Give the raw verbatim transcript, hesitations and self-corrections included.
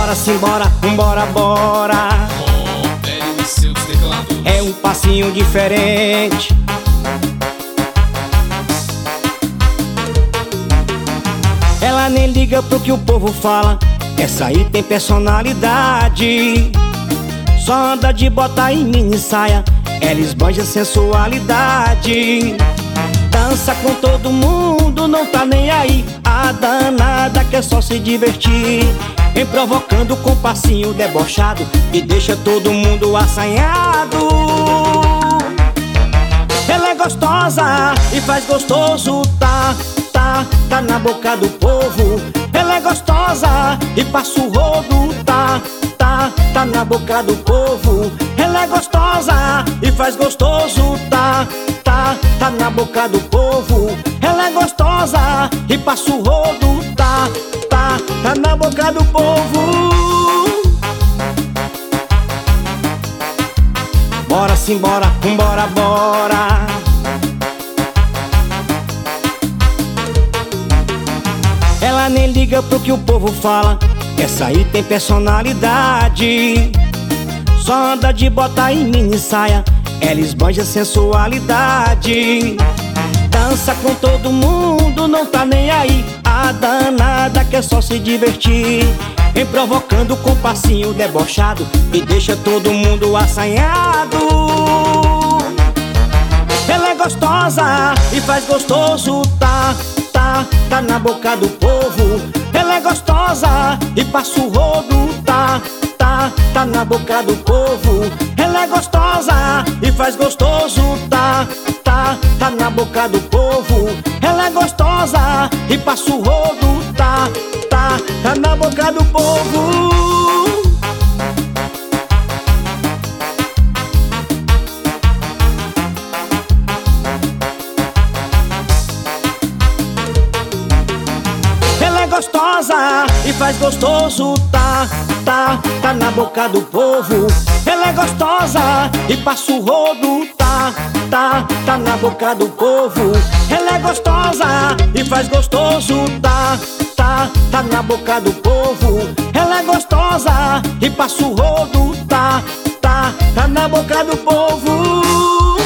Bora simbora, bora, bora. Confere os seus teclados. É um passinho diferente. Ela nem liga pro que o povo fala. Essa aí tem personalidade. Só anda de bota e mini saia. Ela esbanja sensualidade. Dança com todo mundo, não tá nem aí. A danada quer só se divertir. Vem provocando com passinho debochado e deixa todo mundo assanhado. Ela é gostosa e faz gostoso, tá, tá, tá na boca do povo. Ela é gostosa e passa o rodo, tá, tá, tá na boca do povo. Ela é gostosa e faz gostoso, tá, tá, tá na boca do povo. Ela é gostosa e passa o rodo, tá, tá, tá na boca do povo. Bora simbora, bora, bora. Ela nem liga pro que o povo fala. Essa aí tem personalidade. Só anda de bota e mini saia. Ela esbanja sensualidade. Dança com todo mundo, não tá nem aí. A danada quer só se divertir. Vem provocando com passinho debochado e deixa todo mundo assanhado. Ela é gostosa e faz gostoso, tá, tá, tá na boca do povo. Ela é gostosa e passa o rodo, tá, tá, tá na boca do povo. Ela é gostosa e faz gostoso, tá, tá, tá na boca do povo. Ela é gostosa e passa o rodo, tá, tá, tá na boca do povo. Ela é gostosa e faz gostoso, tá, tá, tá na boca do povo. Ela é gostosa e passa o rodo, tá, tá, tá na boca do povo. Ela é gostosa e faz gostoso, tá, tá, tá na boca do povo. Ela é gostosa e passa o rodo, tá, tá, tá na boca do povo.